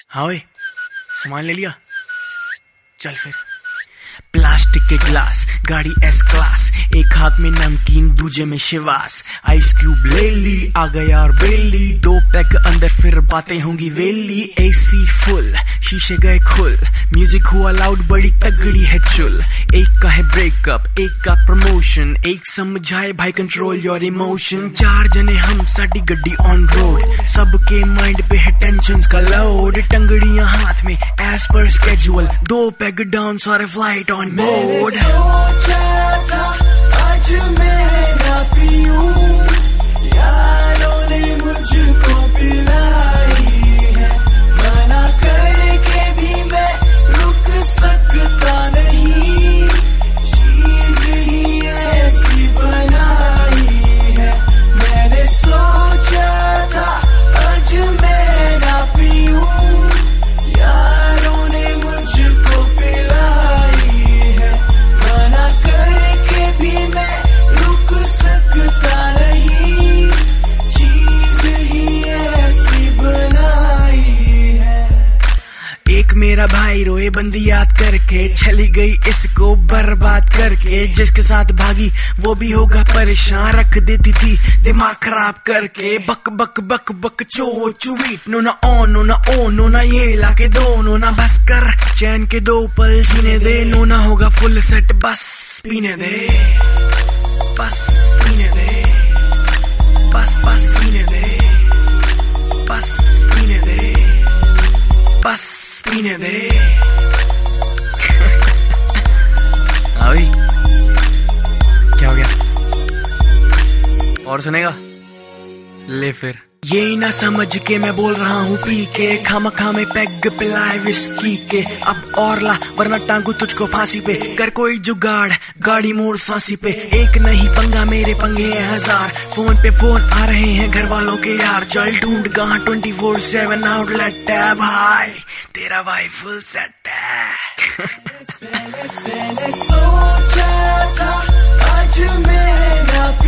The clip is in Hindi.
हाँ ओए, सामान ले लिया? चल फिर। प्लास्टिक के ग्लास, गाड़ी एस क्लास, एक हाथ में नमकीन दूजे में शिवास। आइस क्यूब ले ली, आ गया और बेली, 2 पैक अंदर फिर बातें होंगी वेली। एसी फुल, शीशे गए खुल, म्यूजिक हुआ लाउड, बड़ी तगड़ी है चुल। एक का है ब्रेकअप, एक का प्रमोशन, एक समझाए भाई कंट्रोल योर इमोशन। 4 जने हम, साडी गड्डी ऑन रोड, सबके माइंड पे है टेंशंस का लोड। टंगड़ियां हाथ में as per schedule, 2 peg down, सारे फ्लाइट ऑन बोर्ड। सोचा था आज मैं ना पीऊं, यारों ने मुझको पिलाई है, मना करके भी मैं रुक सकता नहीं, चीज ही ऐसी बनाई है। मैंने सोचा था आज मैं ना पीऊं, यारों ने मुझको पिलाई है, मना करके भी मैं रुक सकता नहीं, चीज ही ऐसी बनाई है। एक मेरा भाई रोए बंदी याद करके, चली गई इसको बर्बाद करके। जिसके साथ भागी वो भी होगा परेशान, रख देती थी दिमाग खराब करके। बक बक बक बक चो चुवीट, नो ना ऑन नो ना ओ, नो ना ये लाके दो, नो ना बस कर चैन के 2 पल जीने दे। नो ना होगा फुल सेट, बस पीने दे, बस पीने दे, बस बस पीने दे, बस पीने दे, बस पीने दे। हाँ भाई, क्या हो गया? और सुनेगा? ले फिर। ये ना समझ के मैं बोल रहा हूँ पी के, खामखा में पैग पिलाए विस्की के। अब और ला वरना टांगू तुझको फांसी पे, कर कोई जुगाड़ गाड़ी मोड़ सांसी पे। एक नहीं पंगा मेरे पंगे हैं 1000, फोन पे फोन आ रहे हैं घर वालों के यार। चल ढूंढ कहाँ 24/7 आउटलेट है भाई, तेरा भाई फुल सेट है। मैंने सोचा था आज मैं ना